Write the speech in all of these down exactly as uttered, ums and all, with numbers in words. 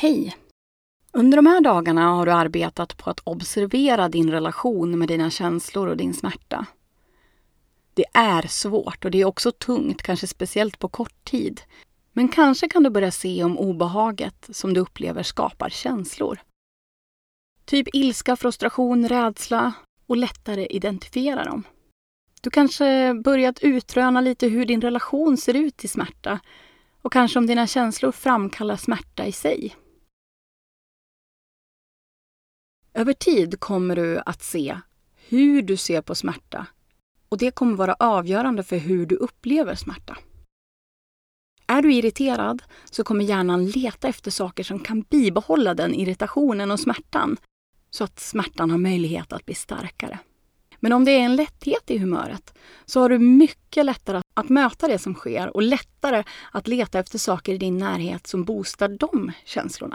Hej! Under de här dagarna har du arbetat på att observera din relation med dina känslor och din smärta. Det är svårt och det är också tungt, kanske speciellt på kort tid. Men kanske kan du börja se om obehaget som du upplever skapar känslor. Typ ilska, frustration, rädsla och lättare identifiera dem. Du kanske börjat utröna lite hur din relation ser ut till smärta och kanske om dina känslor framkallar smärta i sig. Över tid kommer du att se hur du ser på smärta och det kommer vara avgörande för hur du upplever smärta. Är du irriterad så kommer hjärnan leta efter saker som kan bibehålla den irritationen och smärtan så att smärtan har möjlighet att bli starkare. Men om det är en lätthet i humöret så har du mycket lättare att möta det som sker och lättare att leta efter saker i din närhet som boostar de känslorna.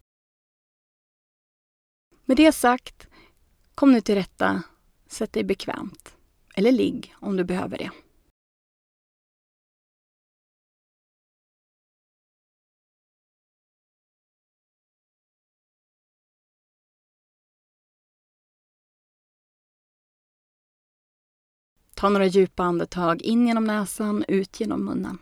Med det sagt, kom nu till rätta, sätt dig bekvämt. Eller ligg om du behöver det. Ta några djupa andetag in genom näsan, ut genom munnen.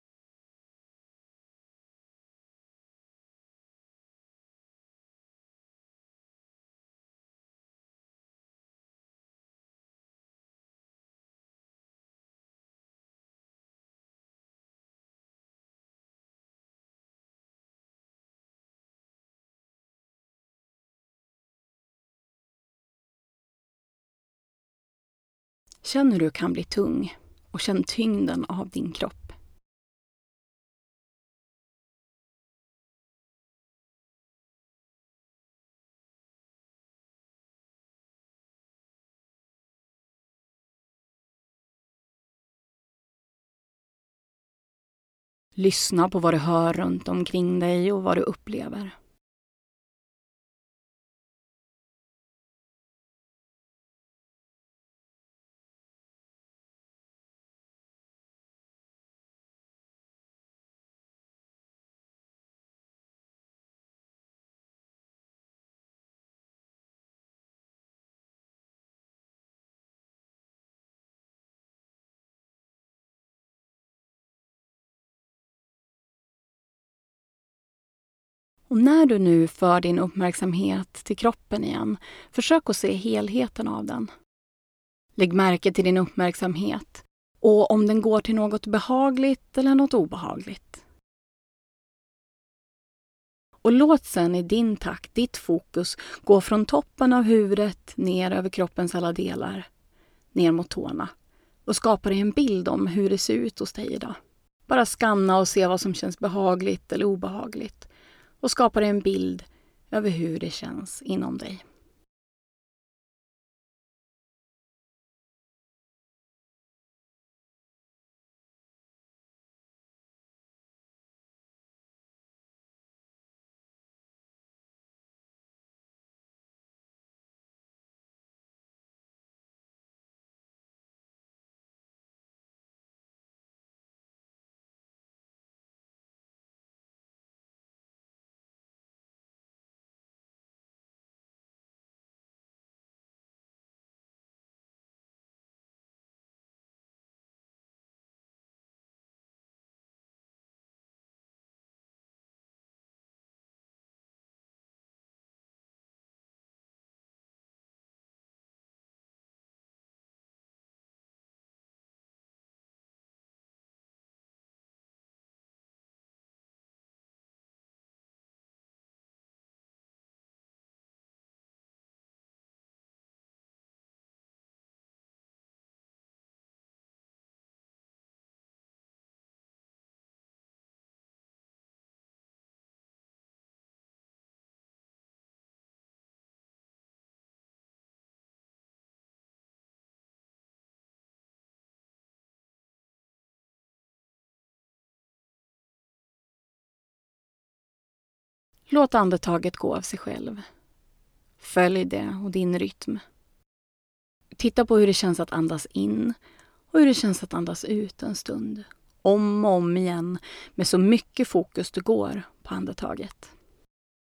Känn hur du kan bli tung och känn tyngden av din kropp. Lyssna på vad du hör runt omkring dig och vad du upplever. Och när du nu för din uppmärksamhet till kroppen igen, försök att se helheten av den. Lägg märke till din uppmärksamhet och om den går till något behagligt eller något obehagligt. Och låt sen i din takt, ditt fokus, gå från toppen av huvudet ner över kroppens alla delar, ner mot tårna och skapa dig en bild om hur det ser ut hos dig idag. Bara skanna och se vad som känns behagligt eller obehagligt. Och skapa dig en bild över hur det känns inom dig. Låt andetaget gå av sig själv. Följ det och din rytm. Titta på hur det känns att andas in och hur det känns att andas ut en stund. Om och om igen med så mycket fokus det går på andetaget.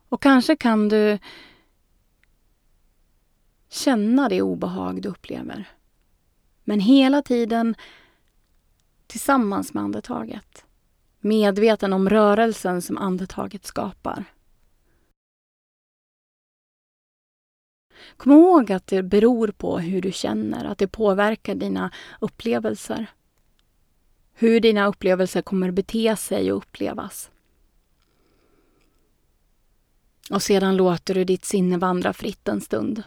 Och kanske kan du känna det obehag du upplever. Men hela tiden tillsammans med andetaget. Medveten om rörelsen som andetaget skapar. Kom ihåg att det beror på hur du känner, att det påverkar dina upplevelser. Hur dina upplevelser kommer bete sig och upplevas. Och sedan låter du ditt sinne vandra fritt en stund.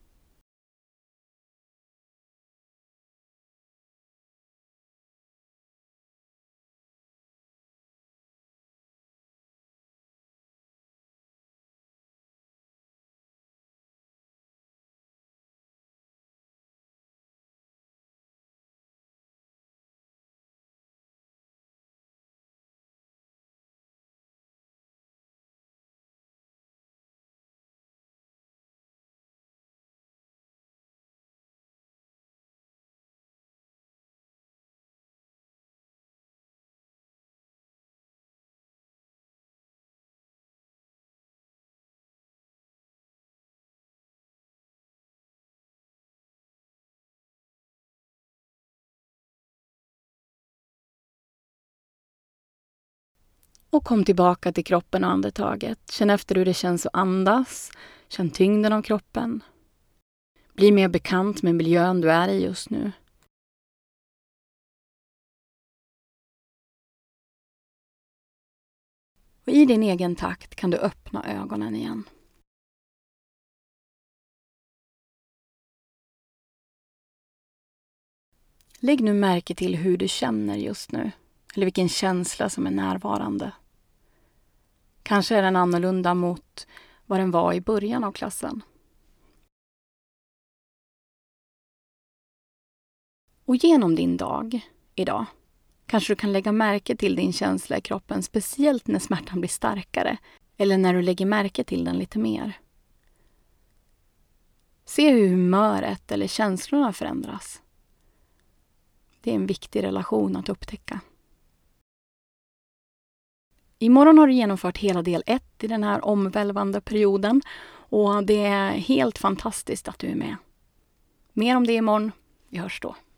Och kom tillbaka till kroppen och andetaget. Känn efter hur det känns att andas. Känn tyngden av kroppen. Bli mer bekant med miljön du är i just nu. Och i din egen takt kan du öppna ögonen igen. Lägg nu märke till hur du känner just nu. Eller vilken känsla som är närvarande. Kanske är den annorlunda mot vad den var i början av klassen. Och genom din dag idag kanske du kan lägga märke till din känsla i kroppen, speciellt när smärtan blir starkare eller när du lägger märke till den lite mer. Se hur humöret eller känslorna förändras. Det är en viktig relation att upptäcka. Imorgon har du genomfört hela del ett i den här omvälvande perioden och det är helt fantastiskt att du är med. Mer om det imorgon. Vi hörs då.